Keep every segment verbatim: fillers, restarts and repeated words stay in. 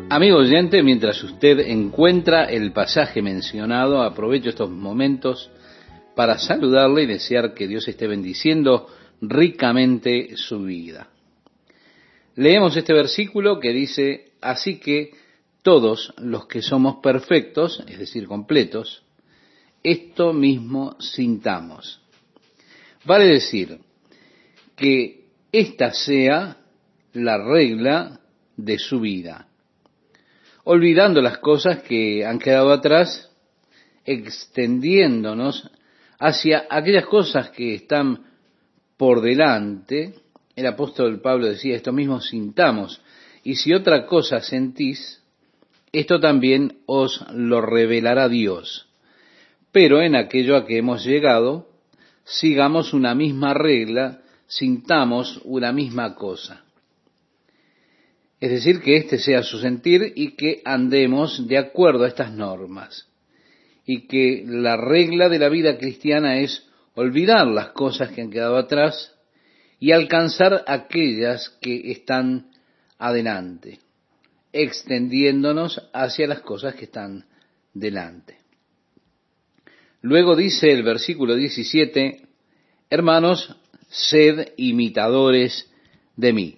Amigo oyente, mientras usted encuentra el pasaje mencionado, aprovecho estos momentos para saludarle y desear que Dios esté bendiciendo ricamente su vida. Leemos este versículo que dice: así que todos los que somos perfectos, es decir, completos, esto mismo sintamos. Vale decir que esta sea la regla de su vida, olvidando las cosas que han quedado atrás, extendiéndonos hacia aquellas cosas que están por delante. El apóstol Pablo decía: esto mismo sintamos, y si otra cosa sentís, esto también os lo revelará Dios. Pero en aquello a que hemos llegado, sigamos una misma regla, sintamos una misma cosa. Es decir, que este sea su sentir y que andemos de acuerdo a estas normas. Y que la regla de la vida cristiana es olvidar las cosas que han quedado atrás y alcanzar aquellas que están adelante, extendiéndonos hacia las cosas que están delante. Luego dice el versículo diecisiete: hermanos, sed imitadores de mí.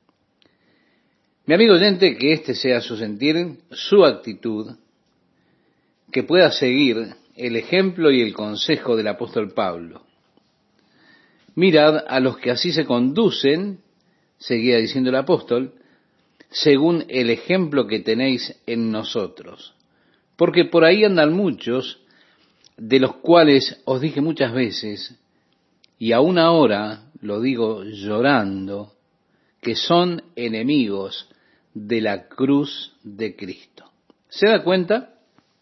Mi amigo oyente, que este sea su sentir, su actitud, que pueda seguir el ejemplo y el consejo del apóstol Pablo. Mirad a los que así se conducen, seguía diciendo el apóstol, según el ejemplo que tenéis en nosotros. Porque por ahí andan muchos, de los cuales os dije muchas veces, y aún ahora lo digo llorando, que son enemigos de la cruz de Cristo. ¿Se da cuenta?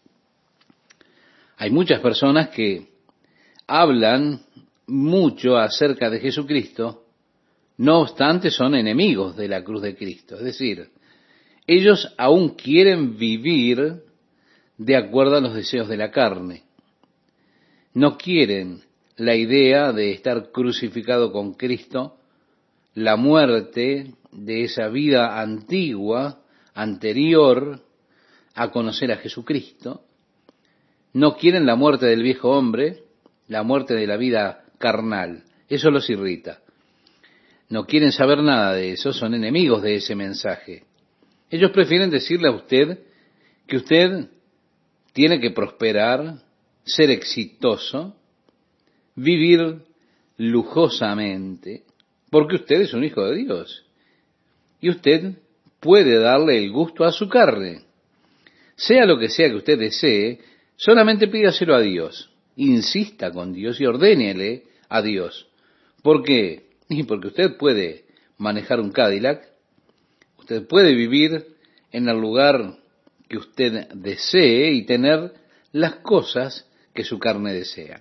Hay muchas personas que hablan mucho acerca de Jesucristo, no obstante son enemigos de la cruz de Cristo. Es decir, ellos aún quieren vivir de acuerdo a los deseos de la carne. No quieren la idea de estar crucificado con Cristo, la muerte de esa vida antigua, anterior a conocer a Jesucristo. No quieren la muerte del viejo hombre, la muerte de la vida carnal. Eso los irrita. No quieren saber nada de eso, son enemigos de ese mensaje. Ellos prefieren decirle a usted que usted tiene que prosperar, ser exitoso, vivir lujosamente, porque usted es un hijo de Dios. Y usted puede darle el gusto a su carne. Sea lo que sea que usted desee, solamente pídaselo a Dios. Insista con Dios y ordénele a Dios. ¿Por qué? Y porque usted puede manejar un Cadillac, usted puede vivir en el lugar que usted desee y tener las cosas que su carne desea.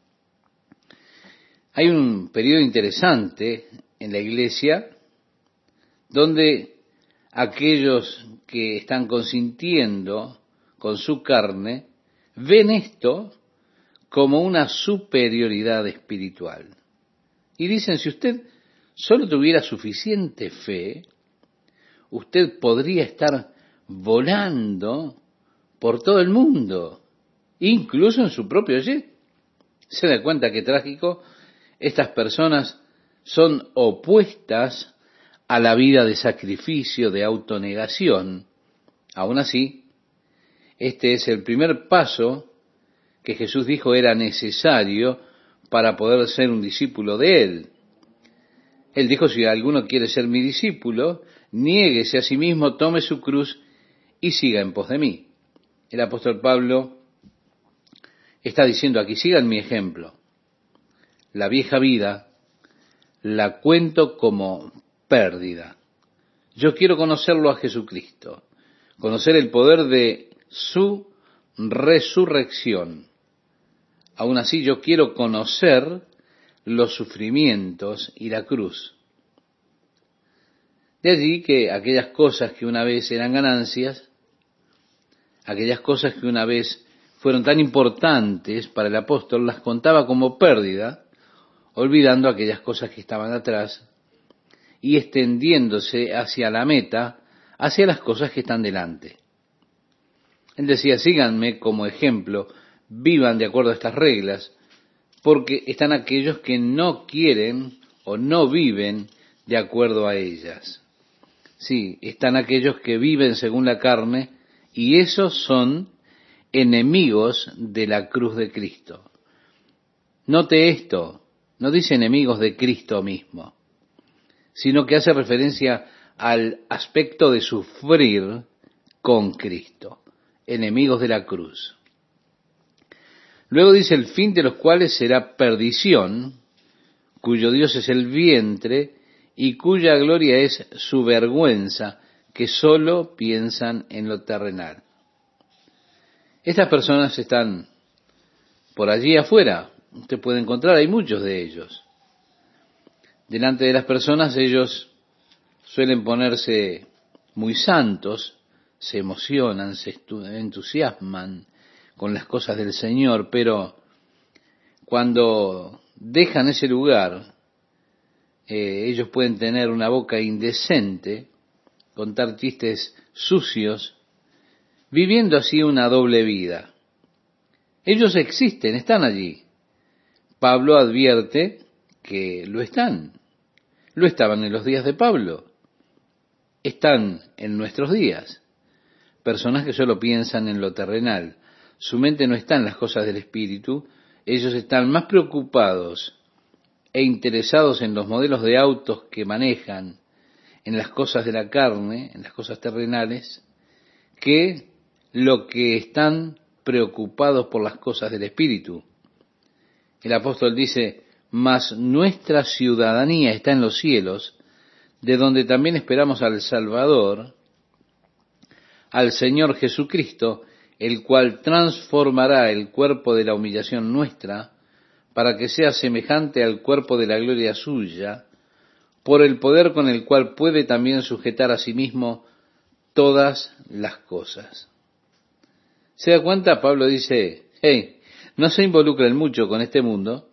Hay un periodo interesante en la iglesia donde aquellos que están consintiendo con su carne ven esto como una superioridad espiritual. Y dicen, si usted solo tuviera suficiente fe, usted podría estar volando por todo el mundo, incluso en su propio jet. ¿Se da cuenta qué trágico? Estas personas son opuestas a la vida de sacrificio, de autonegación. Aún así, este es el primer paso que Jesús dijo era necesario para poder ser un discípulo de Él. Él dijo, si alguno quiere ser mi discípulo, niéguese a sí mismo, tome su cruz y siga en pos de mí. El apóstol Pablo está diciendo aquí, sigan mi ejemplo. La vieja vida la cuento como pérdida. Yo quiero conocerlo a Jesucristo, conocer el poder de su resurrección. Aún así yo quiero conocer los sufrimientos y la cruz. De allí que aquellas cosas que una vez eran ganancias, aquellas cosas que una vez fueron tan importantes para el apóstol, las contaba como pérdida, olvidando aquellas cosas que estaban atrás y extendiéndose hacia la meta, hacia las cosas que están delante. Él decía, síganme como ejemplo, vivan de acuerdo a estas reglas, porque están aquellos que no quieren o no viven de acuerdo a ellas. Sí, están aquellos que viven según la carne, y esos son enemigos de la cruz de Cristo. Note esto, no dice enemigos de Cristo mismo, sino que hace referencia al aspecto de sufrir con Cristo, enemigos de la cruz. Luego dice, el fin de los cuales será perdición, cuyo Dios es el vientre, y cuya gloria es su vergüenza, que sólo piensan en lo terrenal. Estas personas están por allí afuera, usted puede encontrar, hay muchos de ellos. Delante de las personas ellos suelen ponerse muy santos, se emocionan, se entusiasman con las cosas del Señor, pero cuando dejan ese lugar, eh, ellos pueden tener una boca indecente, contar chistes sucios, viviendo así una doble vida. Ellos existen, están allí. Pablo advierte que lo están. Lo estaban en los días de Pablo. Están en nuestros días. Personas que solo piensan en lo terrenal. Su mente no está en las cosas del espíritu. Ellos están más preocupados e interesados en los modelos de autos que manejan, en las cosas de la carne, en las cosas terrenales, que lo que están preocupados por las cosas del espíritu. El apóstol dice, mas nuestra ciudadanía está en los cielos, de donde también esperamos al Salvador, al Señor Jesucristo, el cual transformará el cuerpo de la humillación nuestra, para que sea semejante al cuerpo de la gloria suya, por el poder con el cual puede también sujetar a sí mismo todas las cosas. ¿Se da cuenta? Pablo dice, hey, no se involucren mucho con este mundo,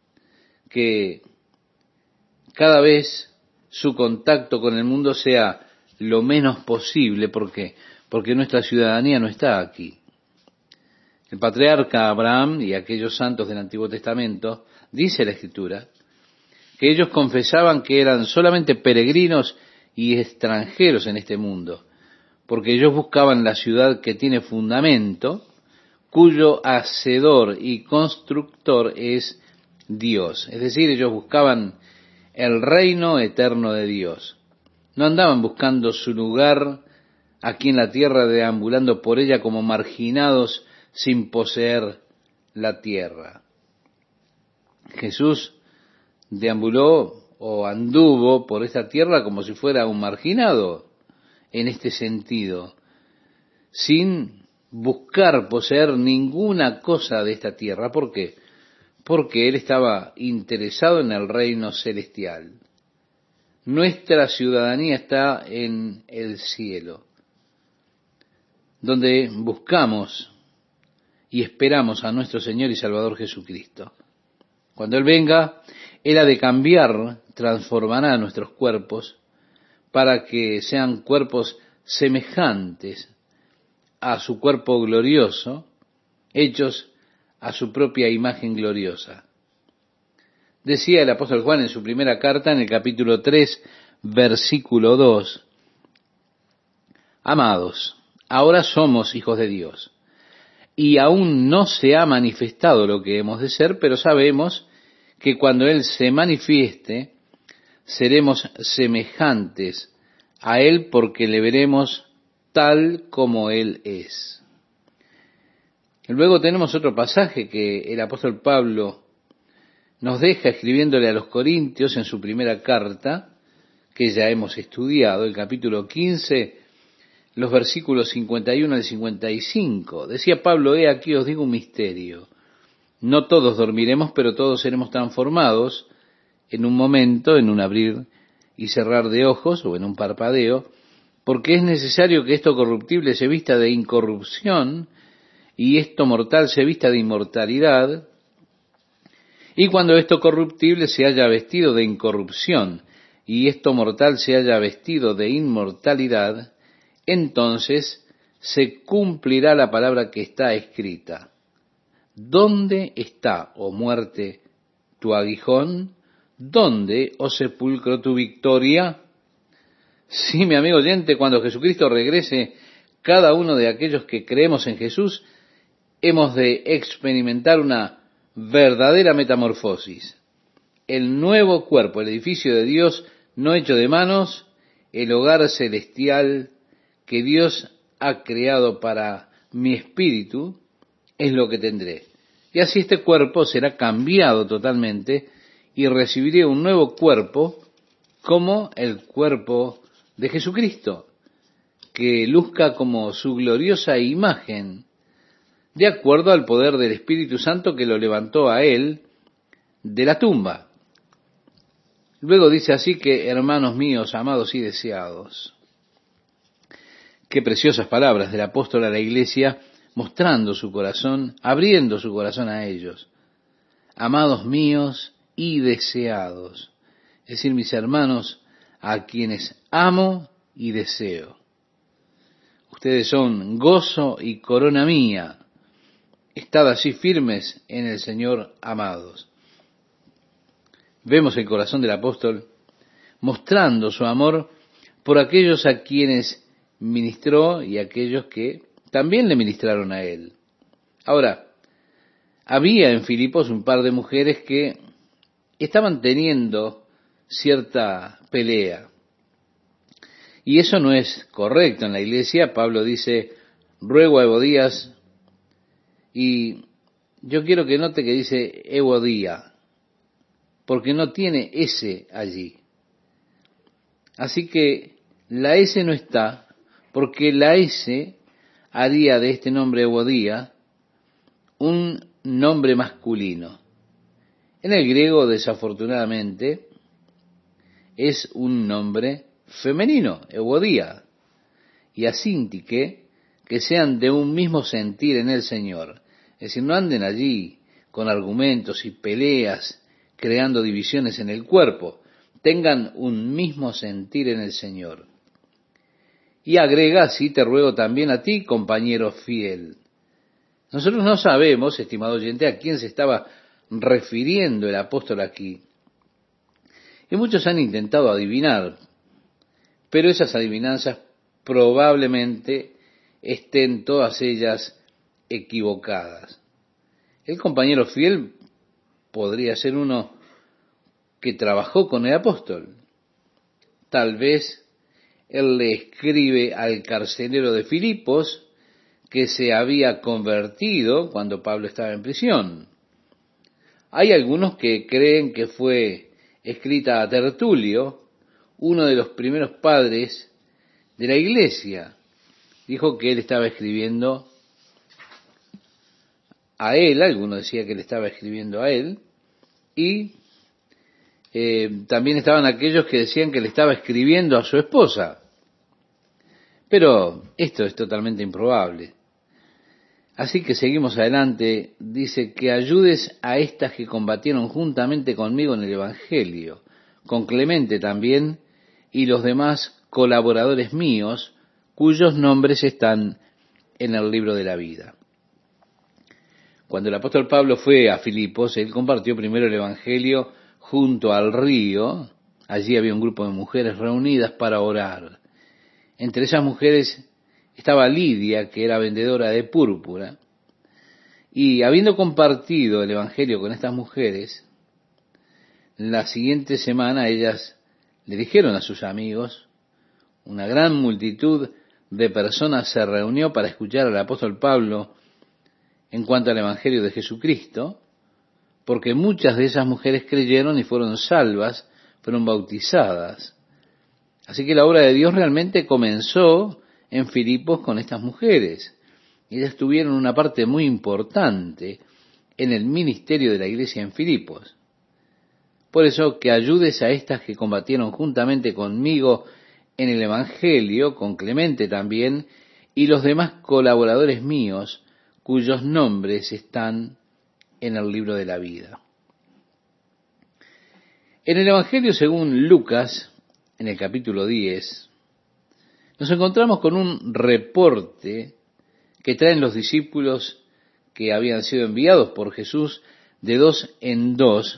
que cada vez su contacto con el mundo sea lo menos posible, porque porque nuestra ciudadanía no está aquí. El patriarca Abraham y aquellos santos del Antiguo Testamento, dice la Escritura, que ellos confesaban que eran solamente peregrinos y extranjeros en este mundo, porque ellos buscaban la ciudad que tiene fundamento, cuyo hacedor y constructor es Dios. Es decir, ellos buscaban el reino eterno de Dios. No andaban buscando su lugar aquí en la tierra, deambulando por ella como marginados sin poseer la tierra. Jesús deambuló o anduvo por esta tierra como si fuera un marginado en este sentido, sin buscar poseer ninguna cosa de esta tierra. ¿Por qué? Porque él estaba interesado en el reino celestial. Nuestra ciudadanía está en el cielo, donde buscamos y esperamos a nuestro Señor y Salvador Jesucristo. Cuando Él venga, Él ha de cambiar, transformará nuestros cuerpos para que sean cuerpos semejantes a su cuerpo glorioso, hechos a su propia imagen gloriosa. Decía el apóstol Juan en su primera carta, en el capítulo tres, versículo dos, amados, ahora somos hijos de Dios, y aún no se ha manifestado lo que hemos de ser, pero sabemos que cuando Él se manifieste, seremos semejantes a Él porque le veremos tal como Él es. Luego tenemos otro pasaje que el apóstol Pablo nos deja escribiéndole a los Corintios en su primera carta, que ya hemos estudiado, el capítulo quince, los versículos cincuenta y uno al cincuenta y cinco. Decía Pablo, he aquí os digo un misterio. No todos dormiremos, pero todos seremos transformados en un momento, en un abrir y cerrar de ojos o en un parpadeo, porque es necesario que esto corruptible se vista de incorrupción y esto mortal se vista de inmortalidad. Y cuando esto corruptible se haya vestido de incorrupción y esto mortal se haya vestido de inmortalidad, entonces se cumplirá la palabra que está escrita. ¿Dónde está, oh muerte, tu aguijón? ¿Dónde, oh sepulcro, tu victoria? Sí, mi amigo oyente, cuando Jesucristo regrese, cada uno de aquellos que creemos en Jesús, hemos de experimentar una verdadera metamorfosis. El nuevo cuerpo, el edificio de Dios, no hecho de manos, el hogar celestial que Dios ha creado para mi espíritu, es lo que tendré. Y así este cuerpo será cambiado totalmente y recibiré un nuevo cuerpo como el cuerpo de Jesucristo, que luzca como su gloriosa imagen, de acuerdo al poder del Espíritu Santo que lo levantó a él de la tumba. Luego dice así que, hermanos míos, amados y deseados. Qué preciosas palabras del apóstol a la iglesia, mostrando su corazón, abriendo su corazón a ellos. Amados míos y deseados. Es decir, mis hermanos, a quienes amo y deseo. Ustedes son gozo y corona mía. Estad así firmes en el Señor, amados. Vemos el corazón del apóstol mostrando su amor por aquellos a quienes ministró y aquellos que también le ministraron a él. Ahora, había en Filipos un par de mujeres que estaban teniendo cierta pelea. Y eso no es correcto en la iglesia. Pablo dice, ruego a Evodías, y yo quiero que note que dice Evodía, porque no tiene S allí. Así que la S no está, porque la S haría de este nombre Evodía un nombre masculino. En el griego, desafortunadamente, es un nombre femenino, Evodía, y asíntique, que sean de un mismo sentir en el Señor. Es decir, no anden allí con argumentos y peleas, creando divisiones en el cuerpo. Tengan un mismo sentir en el Señor. Y agrega, así te ruego también a ti, compañero fiel. Nosotros no sabemos, estimado oyente, a quién se estaba refiriendo el apóstol aquí. Y muchos han intentado adivinar, pero esas adivinanzas probablemente estén todas ellas equivocadas. El compañero fiel podría ser uno que trabajó con el apóstol. Tal vez él le escribe al carcelero de Filipos que se había convertido cuando Pablo estaba en prisión. Hay algunos que creen que fue escrita a Tertulio, uno de los primeros padres de la iglesia. Dijo que él estaba escribiendo a él, algunos decían que le estaba escribiendo a él, y eh, también estaban aquellos que decían que le estaba escribiendo a su esposa. Pero esto es totalmente improbable. Así que seguimos adelante. Dice que ayudes a estas que combatieron juntamente conmigo en el Evangelio, con Clemente también, y los demás colaboradores míos, cuyos nombres están en el libro de la vida. Cuando el apóstol Pablo fue a Filipos, él compartió primero el Evangelio junto al río. Allí había un grupo de mujeres reunidas para orar. Entre esas mujeres estaba Lidia, que era vendedora de púrpura. Y habiendo compartido el Evangelio con estas mujeres, la siguiente semana ellas le dijeron a sus amigos, una gran multitud de personas se reunió para escuchar al apóstol Pablo en cuanto al Evangelio de Jesucristo, porque muchas de esas mujeres creyeron y fueron salvas, fueron bautizadas. Así que la obra de Dios realmente comenzó en Filipos con estas mujeres. Ellas tuvieron una parte muy importante en el ministerio de la iglesia en Filipos. Por eso, que ayudes a estas que combatieron juntamente conmigo en el Evangelio, con Clemente también, y los demás colaboradores míos, cuyos nombres están en el libro de la vida. En el Evangelio según Lucas, en el capítulo diez, nos encontramos con un reporte que traen los discípulos que habían sido enviados por Jesús de dos en dos,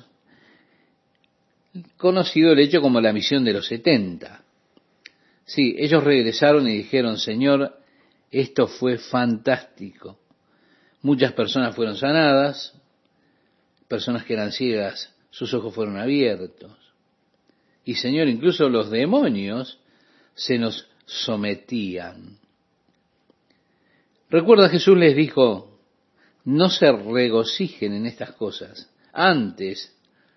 conocido el hecho como la misión de los setenta. Sí, ellos regresaron y dijeron: Señor, esto fue fantástico. Muchas personas fueron sanadas, personas que eran ciegas, sus ojos fueron abiertos. Y Señor, incluso los demonios se nos sometían. Recuerda, Jesús les dijo: no se regocijen en estas cosas. Antes,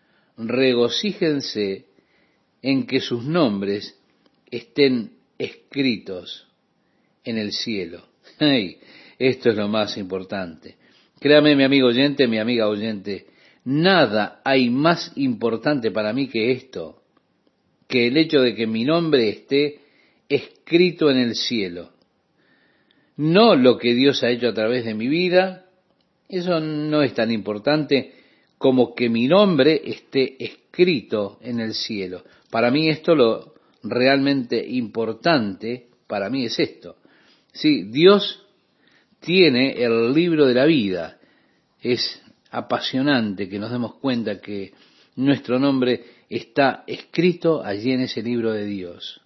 regocíjense en que sus nombres estén escritos en el cielo. Hey, esto es lo más importante. Créame, mi amigo oyente, mi amiga oyente, nada hay más importante para mí que esto, que el hecho de que mi nombre esté escrito en el cielo. No lo que Dios ha hecho a través de mi vida, eso no es tan importante como que mi nombre esté escrito en el cielo. Para mí esto lo realmente importante, para mí es esto. Sí, Dios tiene el libro de la vida. Es apasionante que nos demos cuenta que nuestro nombre está escrito allí en ese libro de Dios.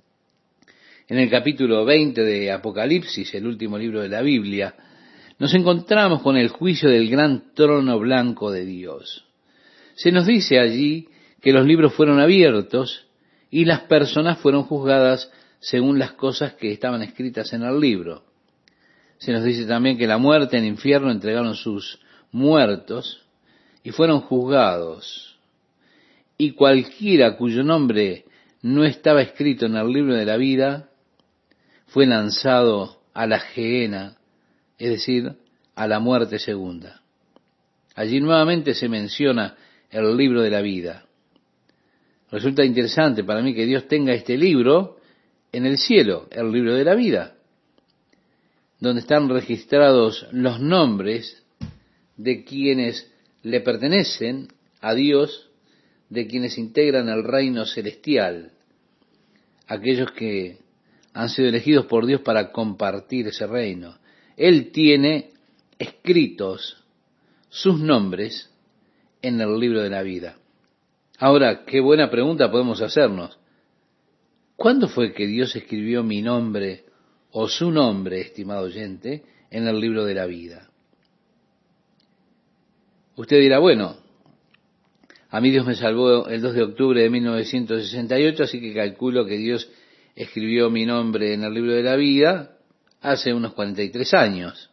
En el capítulo veinte de Apocalipsis, el último libro de la Biblia, nos encontramos con el juicio del gran trono blanco de Dios. Se nos dice allí que los libros fueron abiertos y las personas fueron juzgadas según las cosas que estaban escritas en el libro. Se nos dice también que la muerte y el infierno entregaron sus muertos y fueron juzgados. Y cualquiera cuyo nombre no estaba escrito en el libro de la vida fue lanzado a la gehenna, es decir, a la muerte segunda. Allí nuevamente se menciona el libro de la vida. Resulta interesante para mí que Dios tenga este libro en el cielo, el libro de la vida, donde están registrados los nombres de quienes le pertenecen a Dios, de quienes integran el reino celestial, aquellos que han sido elegidos por Dios para compartir ese reino. Él tiene escritos sus nombres en el libro de la vida. Ahora, qué buena pregunta podemos hacernos. ¿Cuándo fue que Dios escribió mi nombre o su nombre, estimado oyente, en el libro de la vida? Usted dirá: bueno, a mí Dios me salvó el dos de octubre de mil novecientos sesenta y ocho, así que calculo que Dios escribió mi nombre en el libro de la vida hace unos cuarenta y tres años.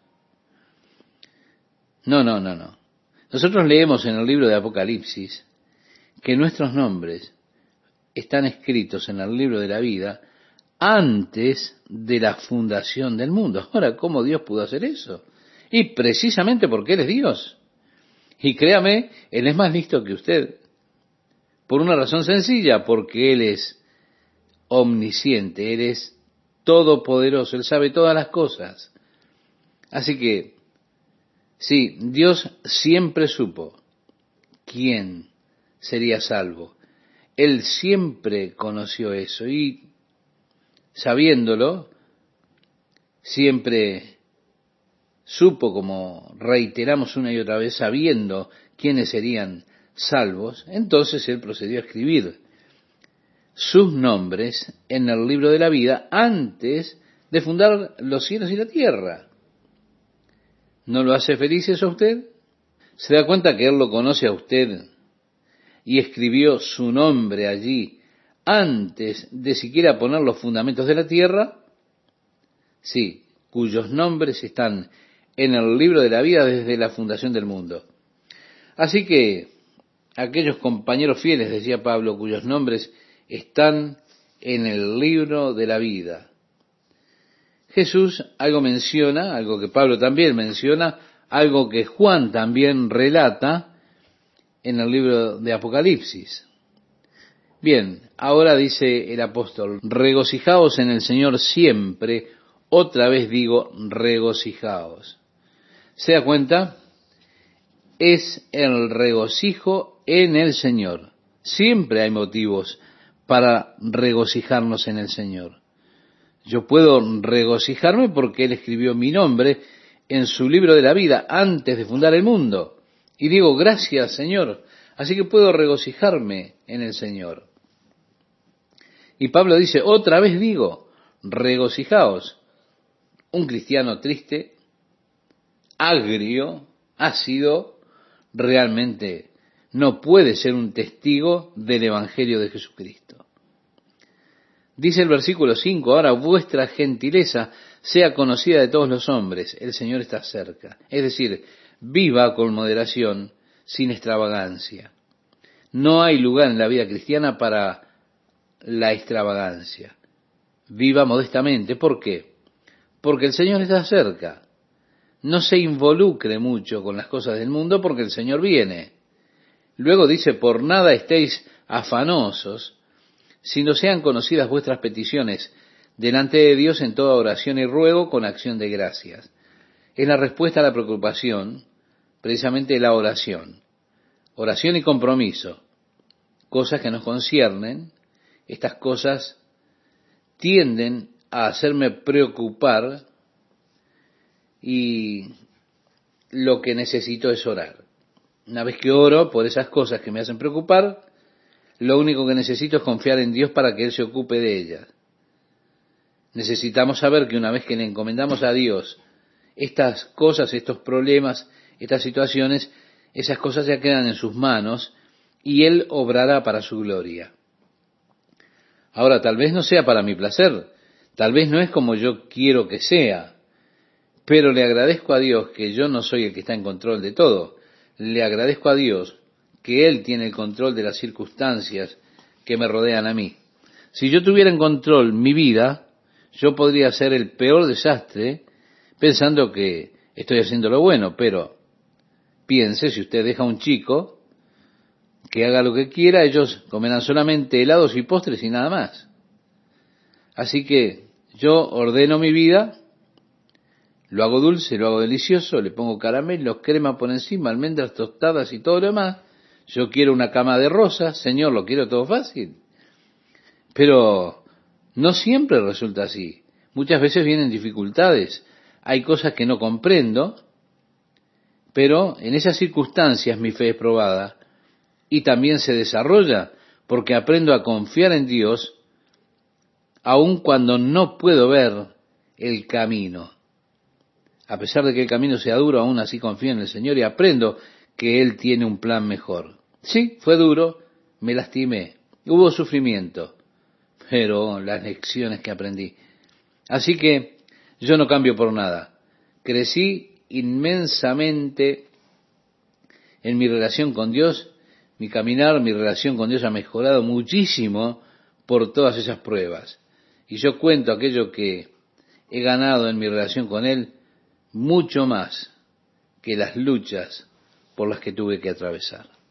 No, no, no, no. Nosotros leemos en el libro de Apocalipsis que nuestros nombres están escritos en el libro de la vida antes de la fundación del mundo. Ahora, ¿cómo Dios pudo hacer eso? Y precisamente porque Él es Dios. Y créame, Él es más listo que usted. Por una razón sencilla, porque Él es omnisciente, Él es todopoderoso, Él sabe todas las cosas. Así que, sí, Dios siempre supo quién sería salvo. Él siempre conoció eso y, sabiéndolo, siempre supo, como reiteramos una y otra vez, sabiendo quiénes serían salvos, entonces Él procedió a escribir sus nombres en el libro de la vida antes de fundar los cielos y la tierra. ¿No lo hace feliz eso a usted? ¿Se da cuenta que Él lo conoce a usted y escribió su nombre allí antes de siquiera poner los fundamentos de la tierra? Sí, cuyos nombres están en el libro de la vida desde la fundación del mundo. Así que aquellos compañeros fieles, decía Pablo, cuyos nombres están en el libro de la vida. Jesús algo menciona, algo que Pablo también menciona, algo que Juan también relata en el libro de Apocalipsis. Bien, ahora dice el apóstol: regocijaos en el Señor siempre. Otra vez digo, regocijaos. ¿Se da cuenta? Es el regocijo en el Señor. Siempre hay motivos para regocijarnos en el Señor. Yo puedo regocijarme porque Él escribió mi nombre en su libro de la vida antes de fundar el mundo. Y digo, gracias, Señor. Así que puedo regocijarme en el Señor. Y Pablo dice, otra vez digo, regocijaos. Un cristiano triste, agrio, ácido, realmente no puede ser un testigo del Evangelio de Jesucristo. Dice el versículo cinco, ahora vuestra gentileza sea conocida de todos los hombres, el Señor está cerca. Es decir, viva con moderación, sin extravagancia. No hay lugar en la vida cristiana para la extravagancia. Viva modestamente. ¿Por qué? Porque el Señor está cerca. No se involucre mucho con las cosas del mundo porque el Señor viene. Luego dice, por nada estéis afanosos, sino sean conocidas vuestras peticiones delante de Dios en toda oración y ruego con acción de gracias. Es la respuesta a la preocupación, precisamente la oración. Oración y compromiso. Cosas que nos conciernen, estas cosas tienden a hacerme preocupar y lo que necesito es orar. Una vez que oro por esas cosas que me hacen preocupar, lo único que necesito es confiar en Dios para que Él se ocupe de ellas. Necesitamos saber que una vez que le encomendamos a Dios estas cosas, estos problemas, estas situaciones, esas cosas ya quedan en sus manos y Él obrará para su gloria. Ahora, tal vez no sea para mi placer, tal vez no es como yo quiero que sea, pero le agradezco a Dios que yo no soy el que está en control de todo. Le agradezco a Dios que Él tiene el control de las circunstancias que me rodean a mí. Si yo tuviera en control mi vida, yo podría ser el peor desastre pensando que estoy haciendo lo bueno, pero piense, si usted deja a un chico que haga lo que quiera, ellos comerán solamente helados y postres y nada más. Así que yo ordeno mi vida, lo hago dulce, lo hago delicioso, le pongo caramelos, crema por encima, almendras tostadas y todo lo demás. Yo quiero una cama de rosas, Señor, lo quiero todo fácil. Pero no siempre resulta así. Muchas veces vienen dificultades. Hay cosas que no comprendo, pero en esas circunstancias mi fe es probada y también se desarrolla porque aprendo a confiar en Dios aun cuando no puedo ver el camino. A pesar de que el camino sea duro, aún así confío en el Señor y aprendo que Él tiene un plan mejor. Sí, fue duro, me lastimé, hubo sufrimiento, pero las lecciones que aprendí. Así que yo no cambio por nada. Crecí inmensamente en mi relación con Dios, mi caminar, mi relación con Dios ha mejorado muchísimo por todas esas pruebas. Y yo cuento aquello que he ganado en mi relación con Él mucho más que las luchas por las que tuve que atravesar.